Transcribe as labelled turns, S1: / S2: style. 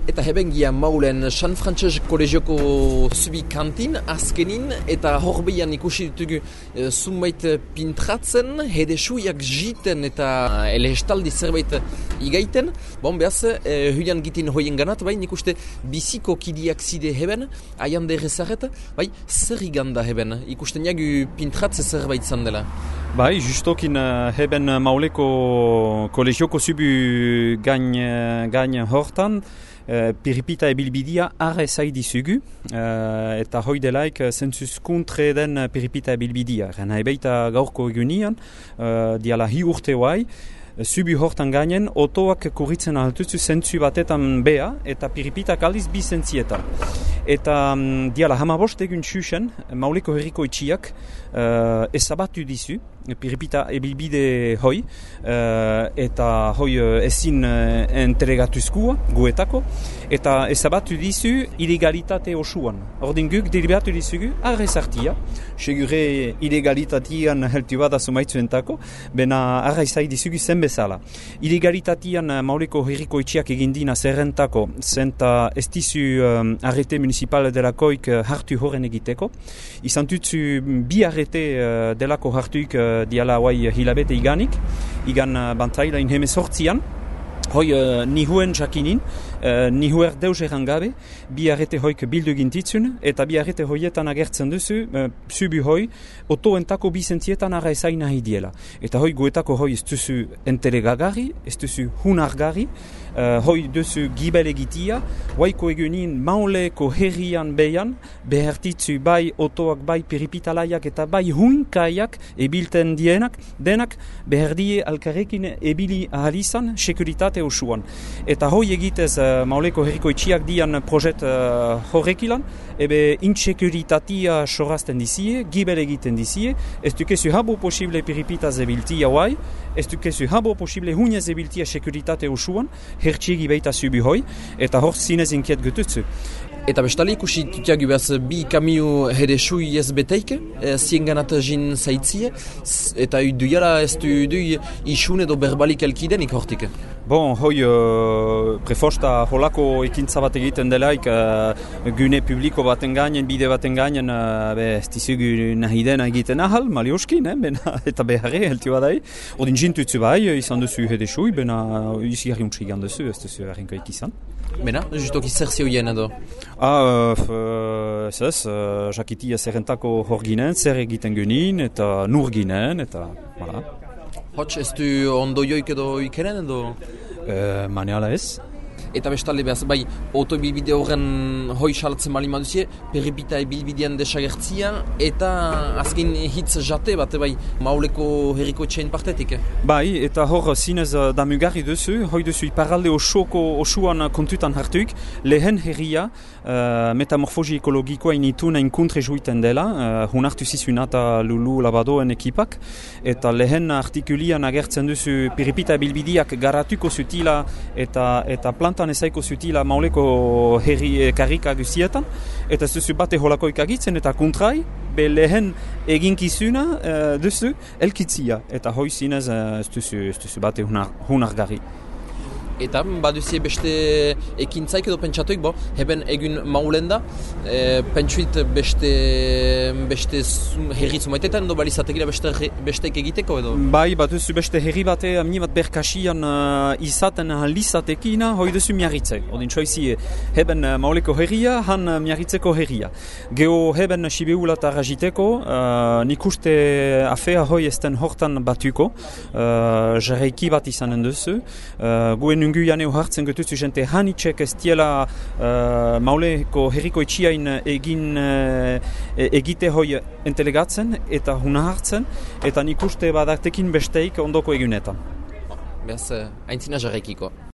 S1: Eta hebengia maulen San Frantses Kolegioko zubi kantin, azkenin, eta horbeian ikusi ditugu zunbait pintratzen, hedesuiak jiten eta elehestaldi zerbait igaiten. Bon, behaz, huian gitin hoien ganat, bai, nik uste biziko kidiak zide heben, aian derrezaret, bai, zer iganda heben, ikusten jagu pintratze zerbait zandela.
S2: Bai, justokin heben mauleko kolegioko zubi gain hortan, piripita ebilbidia arre zaidizugu, eta hoi delaik zentzuz kontre den piripita ebilbidia. Rena ebeita gaurko egunian, diala hi urte guai, zubi hortan gainen, otoak kurritzen altuzu zentzu batetan bea, eta piripitak aldiz bi zentzietan. Eta diala hamabost egun txusen, mauleko herriko itxiak ezabatu dizu, piripita ebilbide hoi, eta hoi ezin entregatuzkua guetako, eta ezabatu dizu ilegalitate osuan. Ordin guk deliberatu dizugu arrezartia, segure ilegalitatean heltu bat azumaitzentako, bena arrezai dizugu zen bezala. Ilegalitatean mauleko herriko itxiak egindina zerrentako, zenta ez dizu arrete municipal delakoik hartu horren egiteko. Izan tutzu bi arrete delako hartuik diala guai hilabete igan bantaila in hemezortzian, hoi nihuen jakinin, nihuer deus gabe, bi arrete hoik bildu gintitzun, eta bi arrete hoietan agertzen duzu, zubi hoi, otoentako bi zentzietan ara ezain nahi diela. Eta hoi guetako hoi ez duzu entelegagari, ez duzu hunargari, hoi duzu gibel egitia, waiko egunin mauleko herrian behan, behertitzu bai otoak, bai peripitalaiak eta bai hunkaiak ebilten denak beherdie alkarrekin ebili ahalizan sekuritate osuan. Eta hoi egitez mauleko herriko itxiak dian projet horrekilan, ebe insekuritatea sorazten dizie, gibel egiten dizie, ez dukezu habo posible peripitaz ebiltia guai, ez dukezu habo posible hunez ebiltia sekuritate osuan, hertsiegi beita zubi hoi, eta hor zinez inkiet gututzu.
S1: Eta bestali ikusi tutiagu behaz bi kamio hedesui ez beteike, zienganat jin zaitzie, eta duiala ez du isun edo berbalik elkidenik hortik.
S2: Bon, hoi prefosta holako ekintza bat egiten delaik gune publiko baten gainen, bide baten gainen, ez dizugu nahi dena egiten ahal, malioskin, eta beharre helti badai. Odin jintutzu bai, izan duzu hedesui, bena izi harriuntsi egan duzu, ez duzu harrinkoik izan.
S1: Bena, justoki zer zioien edo?
S2: Ez, jakitia zerrentako hor ginen, zer egiten genin, eta nur ginen, eta, voilà.
S1: Hots, ez du ondo joik edo ikeren edo?
S2: Maneala ez.
S1: Eta bestalde behaz, bai, autobilbide horren hoi salatzen bali maduzie, peripita ebilbidean desagertzia, eta azken hitz jate bat, bai, mauleko herriko etxein partetik.
S2: Bai, eta hor zinez damugarri duzu, hoi duzu iparalde osuan kontutan hartuik, lehen herria metamorfosi ekologikoa initun enkontre juiten dela, hunartu zizun eta Lulu Labadoen ekipak, eta lehen artikulian agertzen duzu peripita ebilbideak garatuko zutila eta plantan ezaiko zutila mauleko herri karrika guzietan, eta ez duzu bate holakoik agitzen, eta kontrai, be lehen eginkizuna duzu elkitzia, eta hoi zinez ez duzu bate hunargarri.
S1: Eta baduzie beste ekintzaik edo pentsatuik, heben egun maulen da, pentsuit beste herri zumaitetan edo balizatekila besteek egiteko edo?
S2: Bai, baduzu beste herri bate, amni bat berkasian izaten lizatekina, hoi duzu miarritze. Odin txoizi, heben mauleko herria, han miarritzeko herria. Geo heben sibeula eta rajiteko, nik uste afea hoi esten hortan batuko, jarraiki bat izanen duzu, guen unguian hartzen gututzu jente hanitxek ez diela mauleko herriko itxiain egite hoi entelegatzen eta huna hartzen, eta nik uste badartekin besteik ondoko egunetan.
S1: Behaz, aintzina jarraikiko.